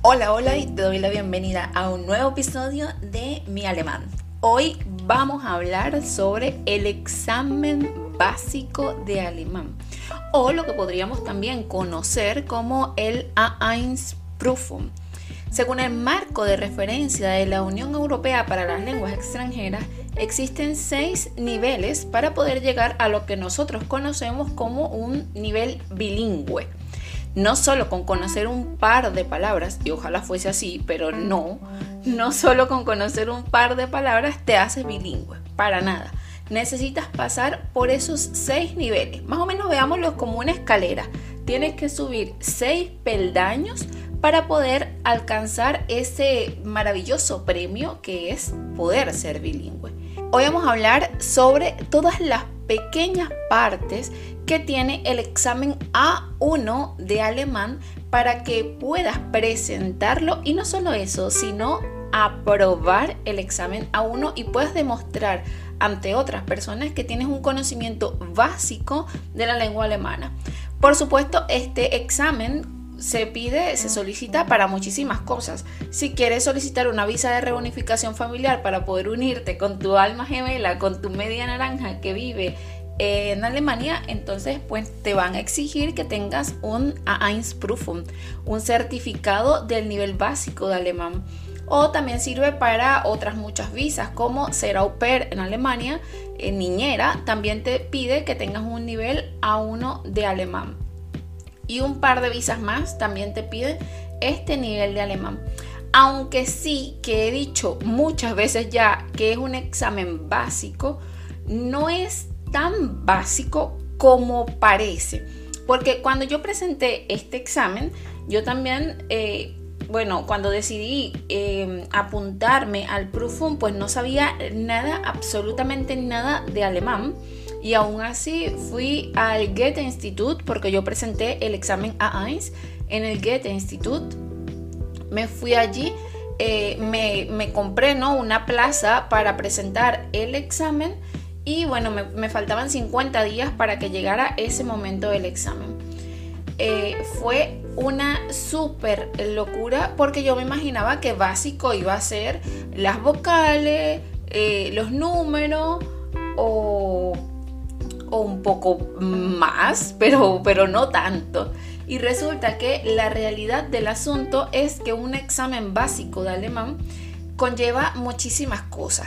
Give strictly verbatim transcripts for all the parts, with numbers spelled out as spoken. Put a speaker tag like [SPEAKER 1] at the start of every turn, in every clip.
[SPEAKER 1] Hola, hola y te doy la bienvenida a un nuevo episodio de Mi Alemán. Hoy vamos a hablar sobre el examen básico de alemán, o lo que podríamos también conocer como el A uno Prüfung. Según el marco de referencia de la Unión Europea para las Lenguas Extranjeras, existen seis niveles para poder llegar a lo que nosotros conocemos como un nivel bilingüe. No solo con conocer un par de palabras, y ojalá fuese así, pero no, no solo con conocer un par de palabras te haces bilingüe, para nada. Necesitas pasar por esos seis niveles, más o menos veámoslos como una escalera. Tienes que subir seis peldaños para poder alcanzar ese maravilloso premio que es poder ser bilingüe. Hoy vamos a hablar sobre todas las pequeñas partes que tiene el examen A uno de alemán para que puedas presentarlo, y no solo eso, sino aprobar el examen A uno y puedas demostrar ante otras personas que tienes un conocimiento básico de la lengua alemana. Por supuesto, este examen se pide, se solicita para muchísimas cosas. Si quieres solicitar una visa de reunificación familiar para poder unirte con tu alma gemela, con tu media naranja que vive en Alemania, entonces pues te van a exigir que tengas un A uno Prüfung, un certificado del nivel básico de alemán. O también sirve para otras muchas visas, como ser au pair en Alemania, eh, niñera, también te pide que tengas un nivel A uno de alemán. Y un par de visas más también te piden este nivel de alemán. Aunque sí que he dicho muchas veces ya que es un examen básico, no es tan básico como parece. Porque cuando yo presenté este examen, yo también, eh, bueno, cuando decidí eh, apuntarme al Prüfung, pues no sabía nada, absolutamente nada de alemán. Y aún así fui al Goethe-Institut porque yo presenté el examen A uno en el Goethe-Institut. Me fui allí, eh, me, me compré ¿no? una plaza para presentar el examen y bueno, me, me faltaban cincuenta días para que llegara ese momento del examen. Eh, fue una súper locura porque yo me imaginaba que básico iba a ser las vocales, eh, los números o... o un poco más, pero, pero no tanto. Y resulta que la realidad del asunto es que un examen básico de alemán conlleva muchísimas cosas.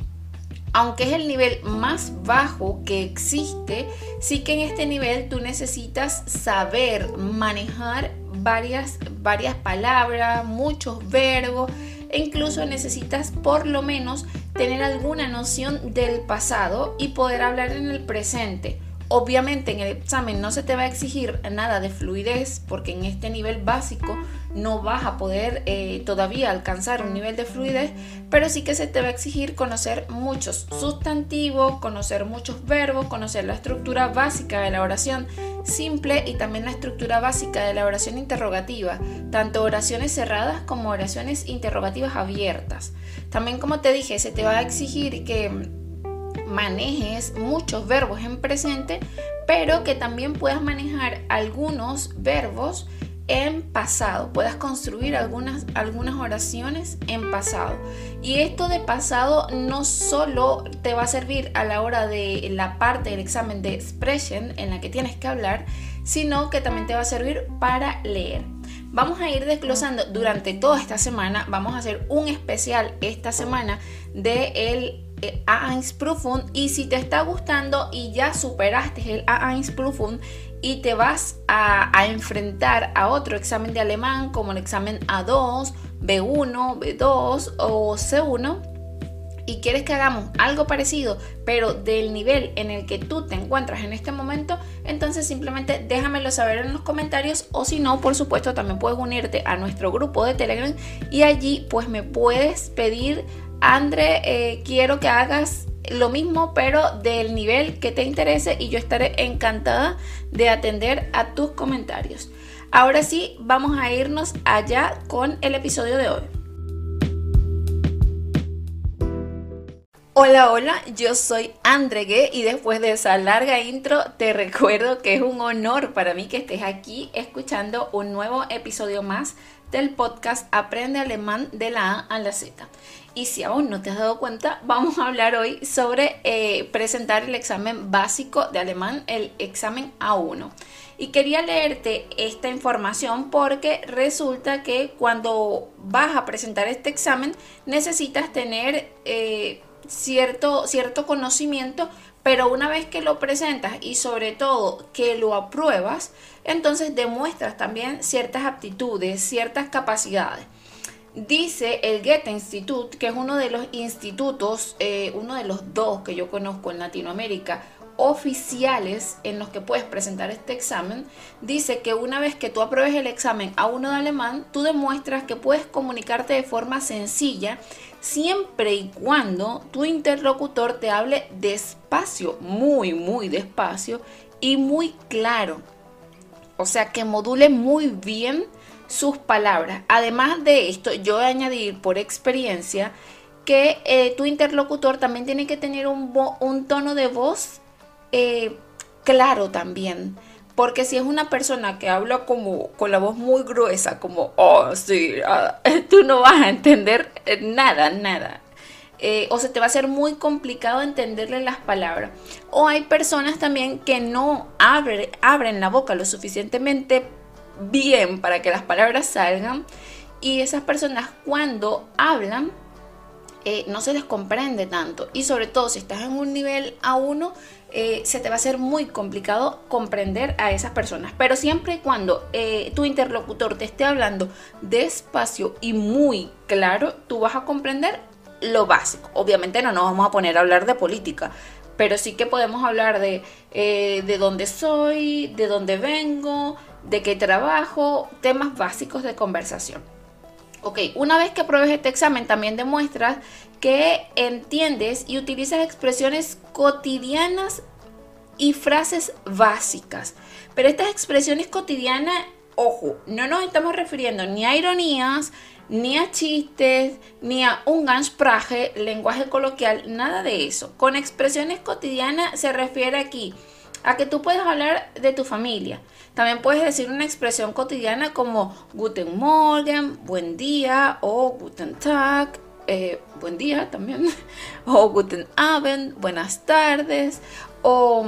[SPEAKER 1] Aunque es el nivel más bajo que existe, sí que en este nivel tú necesitas saber manejar varias, varias palabras, muchos verbos, e incluso necesitas por lo menos tener alguna noción del pasado y poder hablar en el presente. Obviamente en el examen no se te va a exigir nada de fluidez porque en este nivel básico no vas a poder eh, todavía alcanzar un nivel de fluidez, pero sí que se te va a exigir conocer muchos sustantivos, conocer muchos verbos, conocer la estructura básica de la oración simple y también la estructura básica de la oración interrogativa, tanto oraciones cerradas como oraciones interrogativas abiertas. También, como te dije, se te va a exigir que manejes muchos verbos en presente, pero que también puedas manejar algunos verbos en pasado, puedas construir algunas, algunas oraciones en pasado. Y esto de pasado no solo te va a servir a la hora de la parte del examen de Sprechen en la que tienes que hablar, sino que también te va a servir para leer. Vamos a ir desglosando durante toda esta semana, vamos a hacer un especial esta semana de el A uno Prüfung, y si te está gustando y ya superaste el A uno Prüfung y te vas a, a enfrentar a otro examen de alemán como el examen A dos, B uno, B dos o C uno y quieres que hagamos algo parecido pero del nivel en el que tú te encuentras en este momento, entonces simplemente déjamelo saber en los comentarios, o si no, por supuesto también puedes unirte a nuestro grupo de Telegram y allí pues me puedes pedir: Andre, eh, quiero que hagas lo mismo pero del nivel que te interese, y yo estaré encantada de atender a tus comentarios. Ahora sí, vamos a irnos allá con el episodio de hoy. Hola, hola, yo soy Andre G y después de esa larga intro te recuerdo que es un honor para mí que estés aquí escuchando un nuevo episodio más del podcast Aprende Alemán de la A a la Z. Y si aún no te has dado cuenta, vamos a hablar hoy sobre eh, presentar el examen básico de alemán, el examen A uno. Y quería leerte esta información porque resulta que cuando vas a presentar este examen necesitas tener eh, cierto, cierto conocimiento, pero una vez que lo presentas y sobre todo que lo apruebas, entonces demuestras también ciertas aptitudes, ciertas capacidades. Dice el Goethe Institut, que es uno de los institutos, eh, uno de los dos que yo conozco en Latinoamérica, oficiales en los que puedes presentar este examen, dice que una vez que tú apruebes el examen A uno de alemán, tú demuestras que puedes comunicarte de forma sencilla siempre y cuando tu interlocutor te hable despacio, muy, muy despacio y muy claro. O sea, que module muy bien sus palabras. Además de esto, yo voy a añadir por experiencia que eh, tu interlocutor también tiene que tener un, un tono de voz eh, claro también. Porque si es una persona que habla como con la voz muy gruesa, como, oh, sí, uh, tú no vas a entender nada, nada. Eh, o se te va a hacer muy complicado entenderle las palabras. O hay personas también que no abre, abren la boca lo suficientemente bien para que las palabras salgan. Y esas personas cuando hablan eh, no se les comprende tanto. Y sobre todo si estás en un nivel A uno, Eh, se te va a hacer muy complicado comprender a esas personas, pero siempre y cuando eh, tu interlocutor te esté hablando despacio y muy claro, tú vas a comprender lo básico. Obviamente no nos vamos a poner a hablar de política, pero sí que podemos hablar de, eh, de dónde soy, de dónde vengo, de qué trabajo, temas básicos de conversación. Ok, una vez que apruebes este examen también demuestras que entiendes y utilizas expresiones cotidianas y frases básicas. Pero estas expresiones cotidianas, ojo, no nos estamos refiriendo ni a ironías, ni a chistes, ni a Umgangssprache, lenguaje coloquial, nada de eso. Con expresiones cotidianas se refiere aquí a que tú puedes hablar de tu familia. También puedes decir una expresión cotidiana como Guten Morgen, buen día, o Guten Tag, eh, buen día también, o Guten Abend, buenas tardes, o,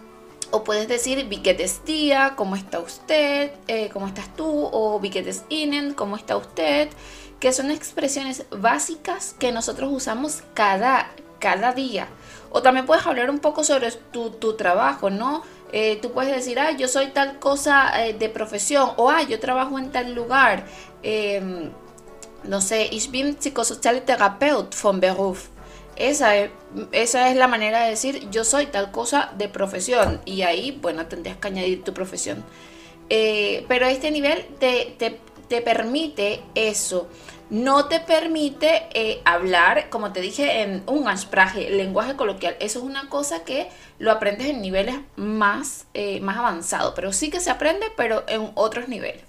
[SPEAKER 1] o puedes decir Wie geht es dir, ¿cómo está usted? Eh, ¿Cómo estás tú? O Wie geht es Ihnen, ¿cómo está usted? Que son expresiones básicas que nosotros usamos cada, cada día. O también puedes hablar un poco sobre tu, tu trabajo, ¿no? Eh, tú puedes decir, ah, yo soy tal cosa eh, de profesión, o ah, yo trabajo en tal lugar. Eh, no sé, ich bin Psychosozialtherapeut von Beruf. Esa es, esa es la manera de decir, yo soy tal cosa de profesión. Y ahí, bueno, tendrías que añadir tu profesión. Eh, pero este nivel te, te, te permite eso. No te permite eh, hablar, como te dije, en Umgangssprache, lenguaje coloquial. Eso es una cosa que lo aprendes en niveles más, eh, más avanzados. Pero sí que se aprende, pero en otros niveles.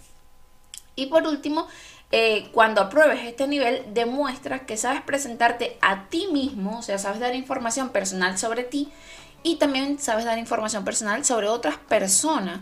[SPEAKER 1] Y por último, eh, cuando apruebes este nivel, demuestras que sabes presentarte a ti mismo. O sea, sabes dar información personal sobre ti. Y también sabes dar información personal sobre otras personas.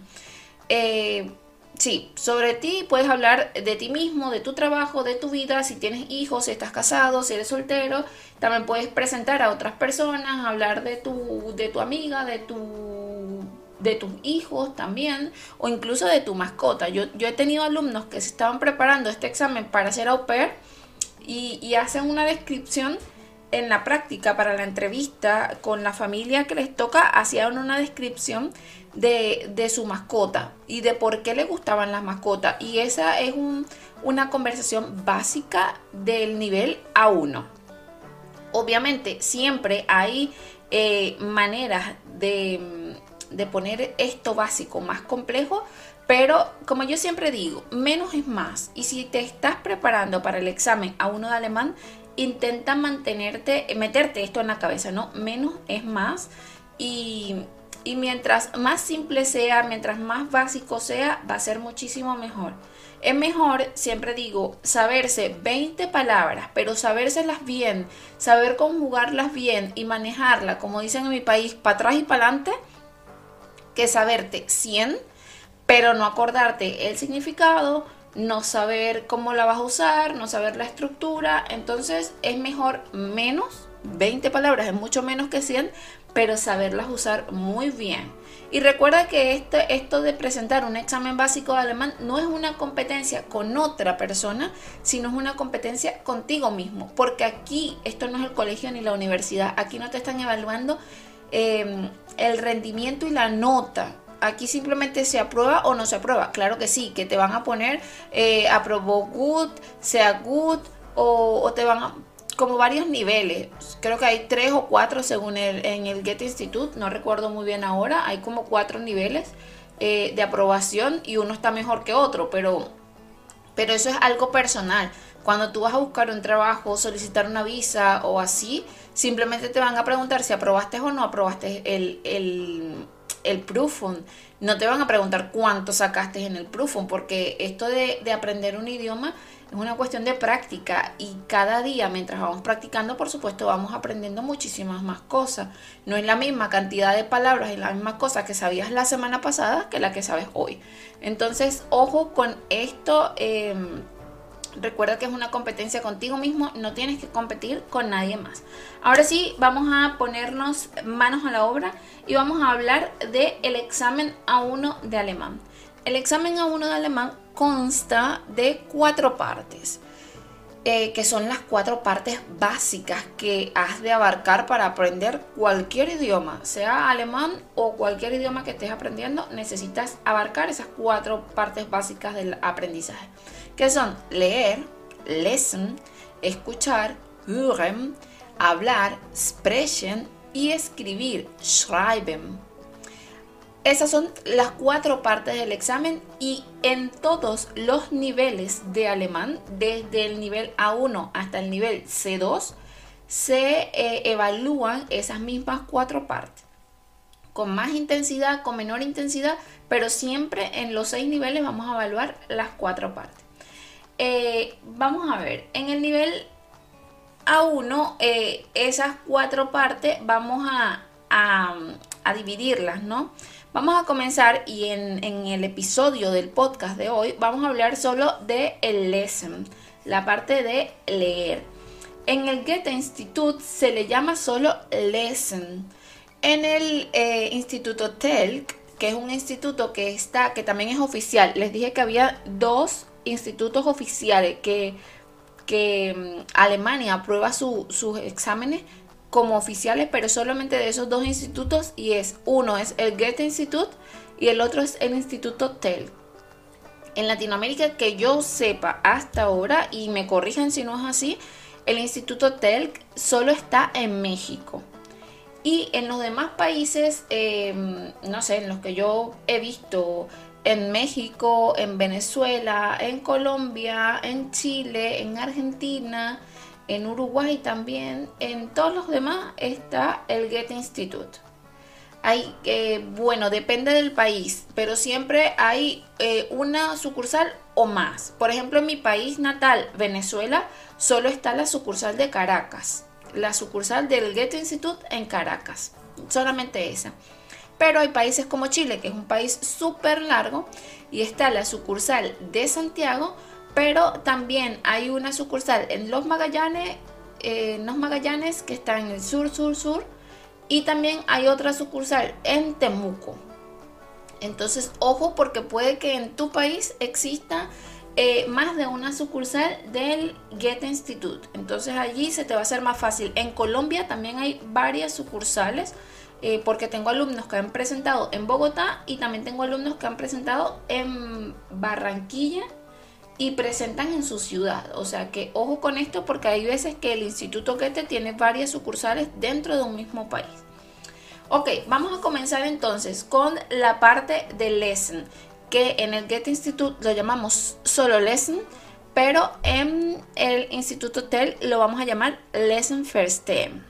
[SPEAKER 1] Eh... Sí, sobre ti puedes hablar de ti mismo, de tu trabajo, de tu vida, si tienes hijos, si estás casado, si eres soltero. También puedes presentar a otras personas, hablar de tu, de tu amiga, de, tu, de tus hijos también, o incluso de tu mascota. Yo, yo he tenido alumnos que se estaban preparando este examen para ser au pair y, y hacen una descripción en la práctica para la entrevista con la familia que les toca, hacían una descripción de, de su mascota y de por qué le gustaban las mascotas. Y esa es un, una conversación básica del nivel A uno. Obviamente siempre hay eh, maneras de, de poner esto básico más complejo, pero como yo siempre digo, menos es más. Y si te estás preparando para el examen A uno de alemán, intenta mantenerte, meterte esto en la cabeza, ¿no? Menos es más. Y, y mientras más simple sea, mientras más básico sea, va a ser muchísimo mejor. Es mejor, siempre digo, saberse veinte palabras, pero sabérselas bien, saber conjugarlas bien y manejarlas, como dicen en mi país, para atrás y para adelante, que saberte cien, pero no acordarte el significado, no saber cómo la vas a usar, no saber la estructura. Entonces es mejor menos, veinte palabras es mucho menos que cien, pero saberlas usar muy bien. Y recuerda que esto, esto de presentar un examen básico de alemán no es una competencia con otra persona, sino es una competencia contigo mismo. Porque aquí, esto no es el colegio ni la universidad, aquí no te están evaluando eh, el rendimiento y la nota. Aquí simplemente se aprueba o no se aprueba. Claro que sí, que te van a poner eh, aprobó good, sea good, o, o te van a... como varios niveles, creo que hay tres o cuatro según el, en el Goethe Institut, no recuerdo muy bien ahora, hay como cuatro niveles eh, de aprobación y uno está mejor que otro, pero, pero eso es algo personal. Cuando tú vas a buscar un trabajo, solicitar una visa o así, simplemente te van a preguntar si aprobaste o no aprobaste el, el, el Prüfung. No te van a preguntar cuánto sacaste en el Prüfung, porque esto de, de aprender un idioma es una cuestión de práctica y cada día mientras vamos practicando, por supuesto, vamos aprendiendo muchísimas más cosas. No es la misma cantidad de palabras y la misma cosa que sabías la semana pasada que la que sabes hoy. Entonces, ojo con esto. Eh, recuerda que es una competencia contigo mismo, no tienes que competir con nadie más. Ahora sí, vamos a ponernos manos a la obra y vamos a hablar del examen A uno de alemán. El examen A uno de alemán consta de cuatro partes, eh, que son las cuatro partes básicas que has de abarcar para aprender cualquier idioma, sea alemán o cualquier idioma que estés aprendiendo. Necesitas abarcar esas cuatro partes básicas del aprendizaje, que son leer, lesen, escuchar, hören, hablar, sprechen y escribir, schreiben. Esas son las cuatro partes del examen y en todos los niveles de alemán, desde el nivel A uno hasta el nivel C dos, se eh, evalúan esas mismas cuatro partes. Con más intensidad, con menor intensidad, pero siempre en los seis niveles vamos a evaluar las cuatro partes. Eh, vamos a ver, en el nivel A uno, eh, esas cuatro partes vamos a, a, a dividirlas, ¿no? Vamos a comenzar y en, en el episodio del podcast de hoy vamos a hablar solo de el lesen, la parte de leer. En el Goethe Institut se le llama solo lesen. En el eh, Instituto Telk, que es un instituto que está, que también es oficial, les dije que había dos institutos oficiales que, que um, Alemania aprueba su, sus exámenes como oficiales, pero solamente de esos dos institutos, y es uno es el Goethe Institut y el otro es el Instituto Telk. En Latinoamérica, que yo sepa hasta ahora, y me corrijan si no es así, el Instituto Telk solo está en México. Y en los demás países, eh, no sé, en los que yo he visto, en México, en Venezuela, en Colombia, en Chile, en Argentina, en Uruguay también, en todos los demás está el Goethe Institut. Hay, eh, bueno, depende del país, pero siempre hay eh, una sucursal o más. Por ejemplo, en mi país natal, Venezuela, solo está la sucursal de Caracas, la sucursal del Goethe Institut en Caracas, solamente esa. Pero hay países como Chile, que es un país súper largo, y está la sucursal de Santiago, pero también hay una sucursal en Los Magallanes, eh, en Los Magallanes, que está en el sur, sur, sur, y también hay otra sucursal en Temuco. Entonces, ojo, porque puede que en tu país exista eh, más de una sucursal del Goethe Institut. Entonces allí se te va a hacer más fácil. En Colombia también hay varias sucursales, eh, porque tengo alumnos que han presentado en Bogotá y también tengo alumnos que han presentado en Barranquilla y presentan en su ciudad. O sea que ojo con esto, porque hay veces que el Instituto Goethe tiene varias sucursales dentro de un mismo país. Ok, vamos a comenzar entonces con la parte de lesen, que en el Goethe Institut lo llamamos solo lesen, pero en el Instituto Telk lo vamos a llamar lesen verstehen,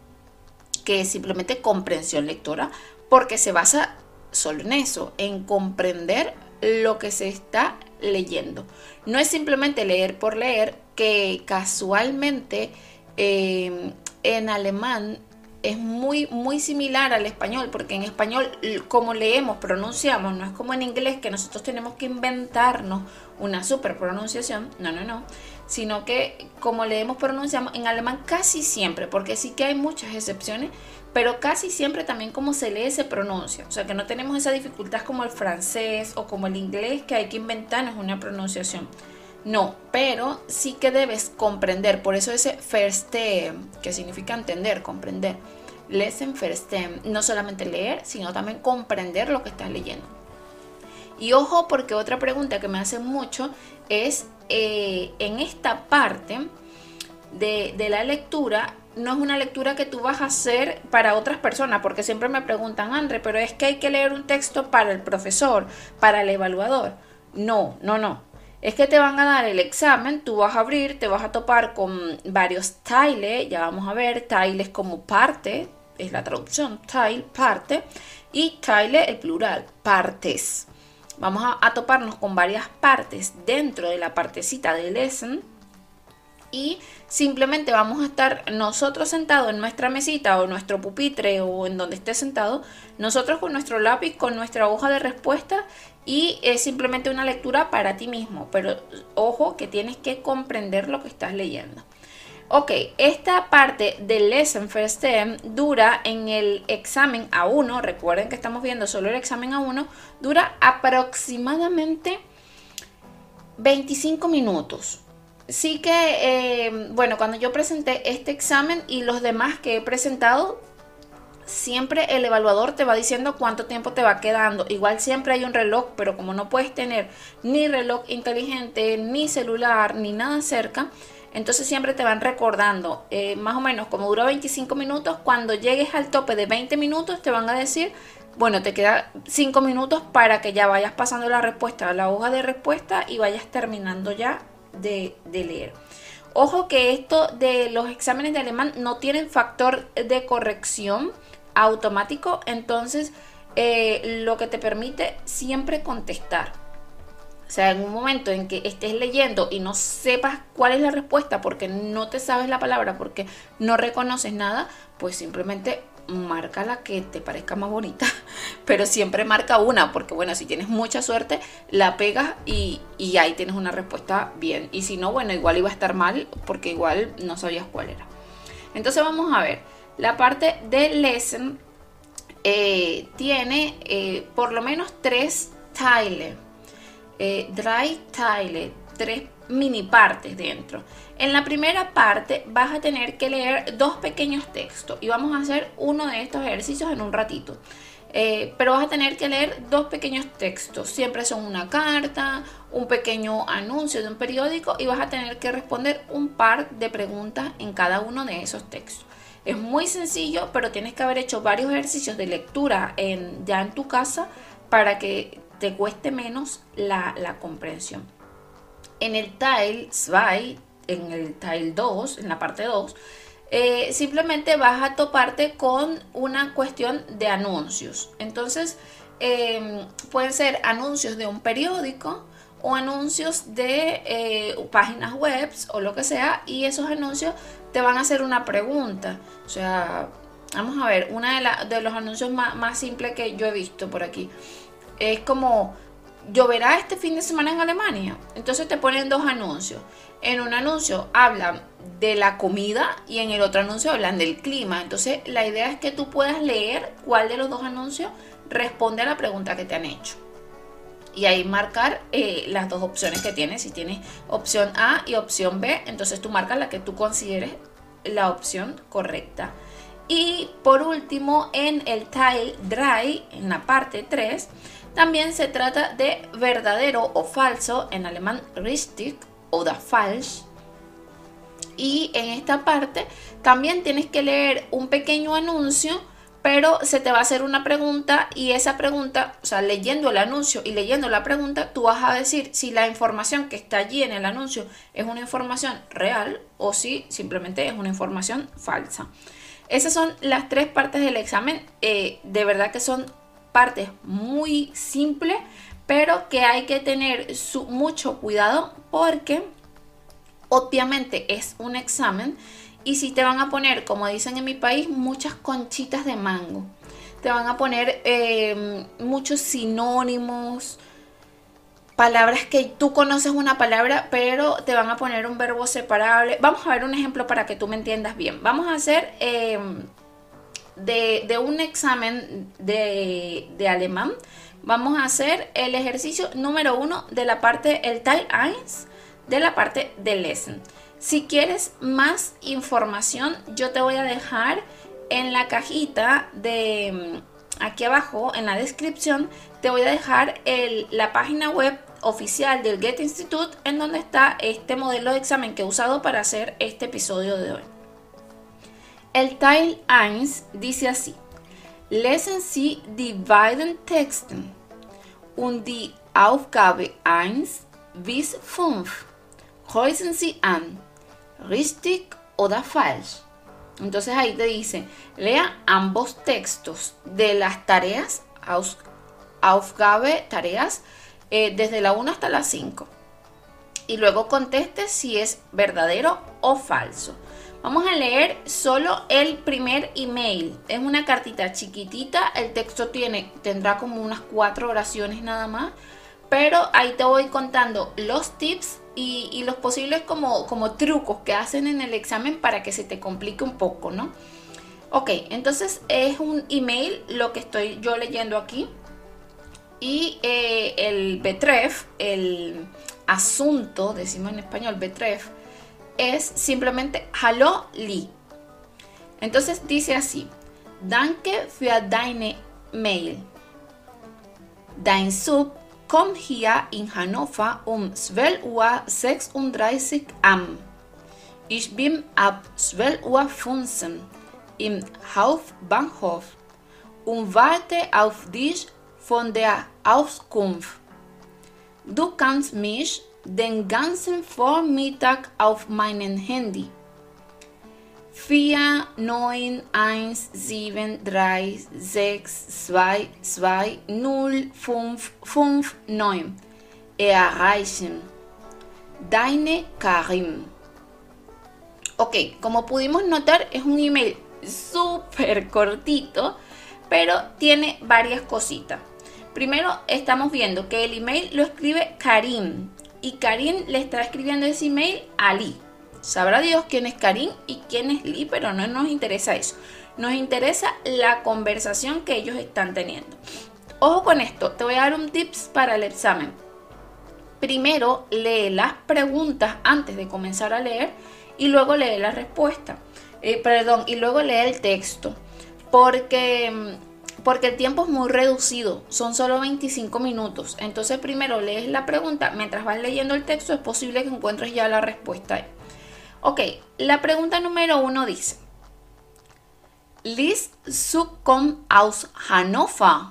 [SPEAKER 1] que es simplemente comprensión lectora, porque se basa solo en eso, en comprender lo que se está leyendo. No es simplemente leer por leer, que casualmente eh, en alemán es muy, muy similar al español, porque en español, como leemos, pronunciamos, no es como en inglés que nosotros tenemos que inventarnos una super pronunciación, no, no, no, sino que como leemos, pronunciamos, en alemán casi siempre, porque sí que hay muchas excepciones, pero casi siempre también como se lee se pronuncia, o sea que no tenemos esa dificultad como el francés o como el inglés, que hay que inventarnos una pronunciación. No, pero sí que debes comprender, por eso ese verstehen, que significa entender, comprender. Lesen, verstehen, no solamente leer, sino también comprender lo que estás leyendo. Y ojo, porque otra pregunta que me hacen mucho es, eh, en esta parte de, de la lectura, no es una lectura que tú vas a hacer para otras personas, porque siempre me preguntan, André, pero es que hay que leer un texto para el profesor, para el evaluador. No, no, no. Es que te van a dar el examen, tú vas a abrir, te vas a topar con varios Teile, ya vamos a ver, Teile es como parte, es la traducción, Teil, parte, y Teile el plural, partes. Vamos a, a toparnos con varias partes dentro de la partecita de Lesen, y simplemente vamos a estar nosotros sentados en nuestra mesita o nuestro pupitre o en donde esté sentado, nosotros con nuestro lápiz, con nuestra hoja de respuesta, y es simplemente una lectura para ti mismo, pero ojo que tienes que comprender lo que estás leyendo. Ok, esta parte del Lesen verstehen dura en el examen A uno, recuerden que estamos viendo solo el examen A uno, dura aproximadamente veinticinco minutos. Sí que, eh, bueno, cuando yo presenté este examen y los demás que he presentado, siempre el evaluador te va diciendo cuánto tiempo te va quedando. Igual siempre hay un reloj, pero como no puedes tener ni reloj inteligente, ni celular, ni nada cerca, entonces siempre te van recordando, eh, más o menos como dura veinticinco minutos, cuando llegues al tope de veinte minutos te van a decir, bueno, te queda cinco minutos para que ya vayas pasando la respuesta a la hoja de respuesta y vayas terminando ya de, de leer. Ojo que esto de los exámenes de alemán no tienen factor de corrección automático, entonces eh, lo que te permite siempre contestar. O sea, en un momento en que estés leyendo y no sepas cuál es la respuesta porque no te sabes la palabra, porque no reconoces nada, pues simplemente marca la que te parezca más bonita, pero siempre marca una, porque bueno, si tienes mucha suerte, la pegas y, y ahí tienes una respuesta bien. Y si no, bueno, igual iba a estar mal porque igual no sabías cuál era. Entonces vamos a ver. La parte de Lesen eh, tiene eh, por lo menos tres Teile, eh, drei Teile, tres mini partes dentro. En la primera parte vas a tener que leer dos pequeños textos y vamos a hacer uno de estos ejercicios en un ratito. Eh, pero vas a tener que leer dos pequeños textos, siempre son una carta, un pequeño anuncio de un periódico y vas a tener que responder un par de preguntas en cada uno de esos textos. Es muy sencillo, pero tienes que haber hecho varios ejercicios de lectura en, ya en tu casa para que te cueste menos la, la comprensión. En el Teil dos, en el Teil dos, en la parte dos, eh, simplemente vas a toparte con una cuestión de anuncios. Entonces, eh, pueden ser anuncios de un periódico o anuncios de eh, páginas web o lo que sea, y esos anuncios te van a hacer una pregunta. O sea, vamos a ver, uno de, la, de los anuncios más, más simples que yo he visto por aquí es como: ¿lloverá este fin de semana en Alemania? Entonces te ponen dos anuncios. En un anuncio hablan de la comida y en el otro anuncio hablan del clima. Entonces la idea es que tú puedas leer cuál de los dos anuncios responde a la pregunta que te han hecho. Y ahí marcar eh, las dos opciones que tienes. Si tienes opción A y opción B, entonces tú marcas la que tú consideres la opción correcta. Y por último, en el Teil tres, en la parte tres, también se trata de verdadero o falso, en alemán richtig oder falsch. Y en esta parte también tienes que leer un pequeño anuncio, pero se te va a hacer una pregunta y esa pregunta, o sea, leyendo el anuncio y leyendo la pregunta, tú vas a decir si la información que está allí en el anuncio es una información real o si simplemente es una información falsa. Esas son las tres partes del examen. Eh, de verdad que son partes muy simples, pero que hay que tener su, mucho cuidado porque obviamente es un examen Y si te van a poner, como dicen en mi país, muchas conchitas de mango. Te van a poner eh, muchos sinónimos, palabras que tú conoces una palabra, pero te van a poner un verbo separable. Vamos a ver un ejemplo para que tú me entiendas bien. Vamos a hacer eh, de, de un examen de, de alemán. Vamos a hacer el ejercicio número uno de la parte, el Teil uno, de la parte de Lesen. Si quieres más información, yo te voy a dejar en la cajita de aquí abajo, en la descripción, te voy a dejar el, la página web oficial del Goethe Institut, en donde está este modelo de examen que he usado para hacer este episodio de hoy. El Teil uno dice así: Lesen Sie die beiden Texten und die Aufgabe eins bis fünf. Kreuzen Sie an, richtig oder falsch. Entonces ahí te dice, lea ambos textos de las tareas, Aufgabe, tareas, eh, desde la uno hasta la cinco. Y luego conteste si es verdadero o falso. Vamos a leer solo el primer email. Es una cartita chiquitita, el texto tiene, tendrá como unas cuatro oraciones nada más. Pero ahí te voy contando los tips y, y los posibles como, como trucos que hacen en el examen para que se te complique un poco, ¿no? Ok, entonces es un email lo que estoy yo leyendo aquí. Y eh, el betreff, el asunto, decimos en español betreff, es simplemente Hallo Li. Entonces dice así: Danke für deine Mail. Dein Sub kommt hier in Hannover um zwölf Uhr sechsunddreißig an. Ich bin ab zwölf Uhr fünfzehn im Hauptbahnhof und warte auf dich von der Auskunft. Du kannst mich den ganzen Vormittag auf meinem Handy vier neun eins sieben drei sechs zwei zwei null fünf fünf neun erreichen. Deine Karim. Ok, como pudimos notar, es un email súper cortito, pero tiene varias cositas. Primero, estamos viendo que el email lo escribe Karim, y Karim le está escribiendo ese email a Li. Sabrá Dios quién es Karim y quién es Li, pero no nos interesa eso. Nos interesa la conversación que ellos están teniendo. Ojo con esto, te voy a dar un tips para el examen. Primero, lee las preguntas antes de comenzar a leer y luego lee la respuesta. Eh, perdón, y luego lee el texto. Porque... Porque el tiempo es muy reducido, son solo veinticinco minutos. Entonces primero lees la pregunta, mientras vas leyendo el texto es posible que encuentres ya la respuesta. Ok, la pregunta número uno dice: Lies Zug kommt aus Hannover.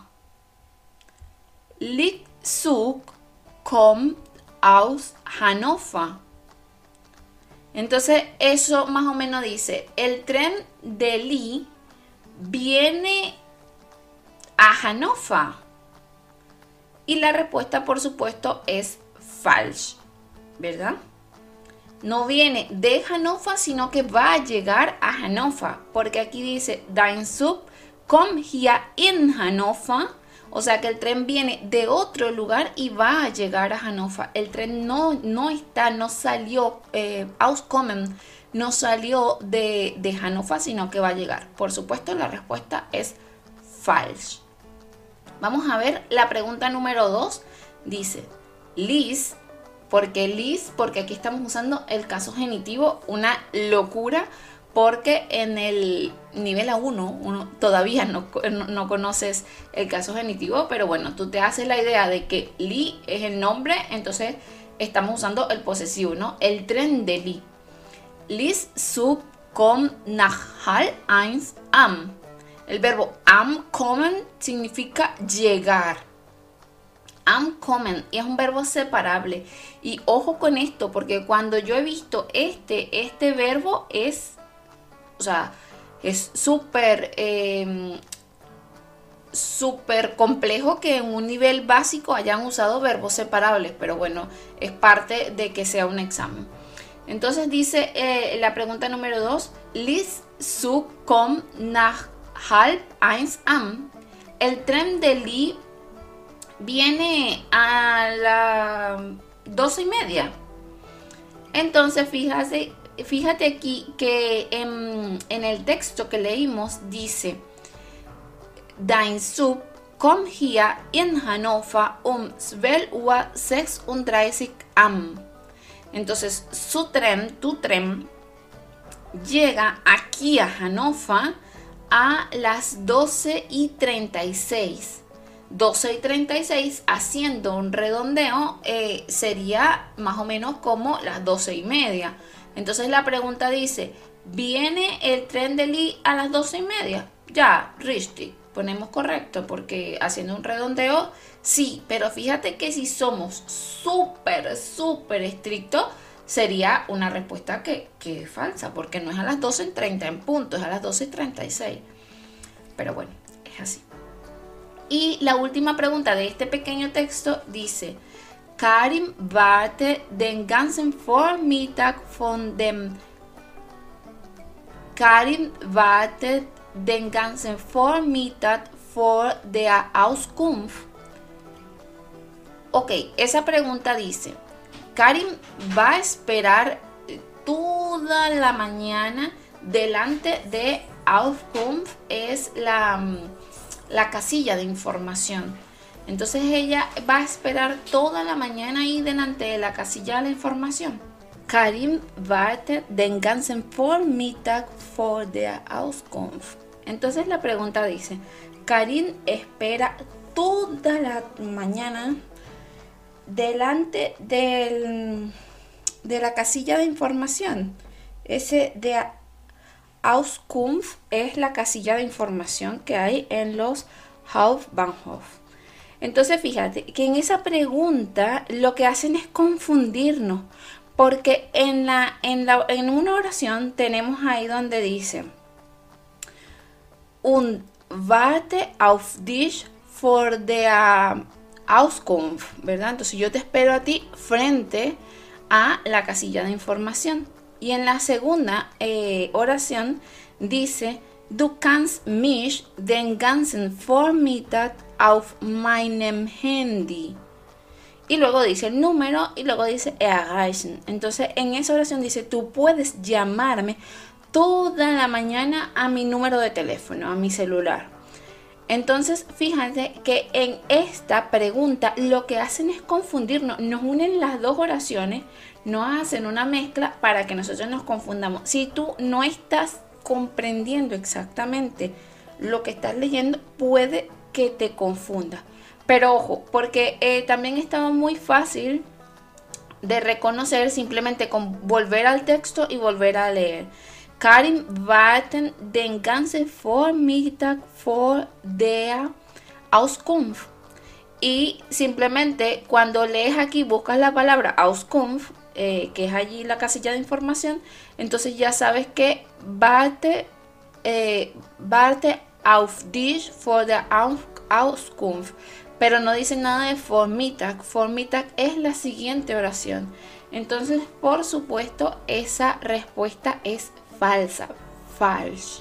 [SPEAKER 1] Lies Zug kommt aus Hannover. Entonces eso más o menos dice, el tren de Li viene a Hannover. Y la respuesta, por supuesto, es falsch, ¿verdad? No viene de Hannover, sino que va a llegar a Hannover, porque aquí dice Dein Zug kommt hier in Hannover, o sea que el tren viene de otro lugar y va a llegar a Hannover. El tren no, no está, no salió, eh, auskommen, no salió de, de Hannover, sino que va a llegar. Por supuesto, la respuesta es falsch. Vamos a ver la pregunta número dos. Dice Lies, porque Lies, porque aquí estamos usando el caso genitivo, una locura, porque en el nivel A uno uno todavía no, no, no conoces el caso genitivo, pero bueno, tú te haces la idea de que Li es el nombre, entonces estamos usando el posesivo, ¿no? El tren de Li. Lies Zug kommt nach Hall eins am. El verbo am kommen significa llegar. Am kommen es un verbo separable. Y ojo con esto, porque cuando yo he visto este, este verbo es, o sea, es súper, eh, súper complejo que en un nivel básico hayan usado verbos separables. Pero bueno, es parte de que sea un examen. Entonces dice eh, la pregunta número dos, Lies Zug kommt nach halb eins am. El tren de Lee viene a las doce y media. Entonces fíjate, fíjate aquí que en, en el texto que leímos dice, Dein Zug kommt hier in Hannover um zwölf Uhr sechsunddreißig am. Entonces su tren, tu tren, llega aquí a Hannover a las doce y treinta y seis. doce y treinta y seis, haciendo un redondeo, eh, sería más o menos como las doce y media. Entonces la pregunta dice, ¿viene el tren de Lee a las doce y media? Ya, richtig, ponemos correcto porque haciendo un redondeo, sí, pero fíjate que si somos súper, súper estrictos, sería una respuesta que, que es falsa, porque no es a las doce y treinta en punto, es a las doce y treinta y seis. Pero bueno, es así. Y la última pregunta de este pequeño texto dice, Karim wartet den ganzen Vormittag von dem Karim wartet den ganzen Vormittag vor der Auskunft. Ok, esa pregunta dice, Karim va a esperar toda la mañana delante de Auskunft, es la, la casilla de información. Entonces ella va a esperar toda la mañana ahí delante de la casilla de la información. Karim wartet den ganzen Vormittag vor der Auskunft. Entonces la pregunta dice, Karim espera toda la mañana delante del, de la casilla de información. Ese de Auskunft es la casilla de información que hay en los Hauptbahnhof. Entonces fíjate que en esa pregunta lo que hacen es confundirnos, porque en, la, en, la, en una oración tenemos ahí donde dice und warte auf dich vor der Auskunft, ¿verdad? Entonces yo te espero a ti frente a la casilla de información. Y en la segunda eh, oración dice, du kannst mich den ganzen Vormittag auf meinem Handy. Y luego dice el número y luego dice erreichen. Entonces en esa oración dice, tú puedes llamarme toda la mañana a mi número de teléfono, a mi celular. Entonces fíjate que en esta pregunta lo que hacen es confundirnos, nos unen las dos oraciones, nos hacen una mezcla para que nosotros nos confundamos. Si tú no estás comprendiendo exactamente lo que estás leyendo, puede que te confunda. Pero ojo, porque eh, también estaba muy fácil de reconocer simplemente con volver al texto y volver a leer. Karim wartet den ganzen Vormittag vor der Auskunft. Y simplemente cuando lees aquí, buscas la palabra Auskunft, eh, que es allí la casilla de información, entonces ya sabes que warte, eh, warte auf dich vor der Auskunft. Pero no dice nada de Vormittag. Vormittag es la siguiente oración. Entonces, por supuesto, esa respuesta es falsa, false.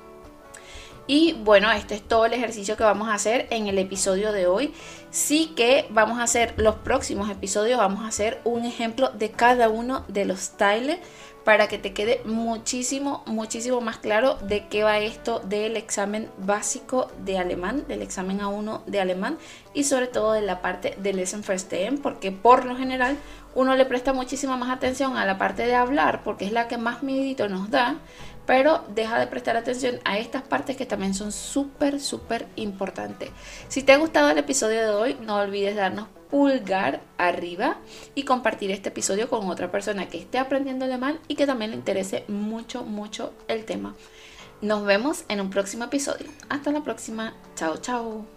[SPEAKER 1] Y bueno, este es todo el ejercicio que vamos a hacer en el episodio de hoy. Sí que vamos a hacer los próximos episodios, vamos a hacer un ejemplo de cada uno de los styles para que te quede muchísimo, muchísimo más claro de qué va esto del examen básico de alemán, del examen A uno de alemán y sobre todo de la parte de Lesen Verstehen, porque por lo general uno le presta muchísima más atención a la parte de hablar porque es la que más miedito nos da, pero deja de prestar atención a estas partes que también son súper, súper importantes. Si te ha gustado el episodio de hoy, no olvides darnos pulgar arriba y compartir este episodio con otra persona que esté aprendiendo alemán y que también le interese mucho, mucho el tema. Nos vemos en un próximo episodio. Hasta la próxima. Chao, chao.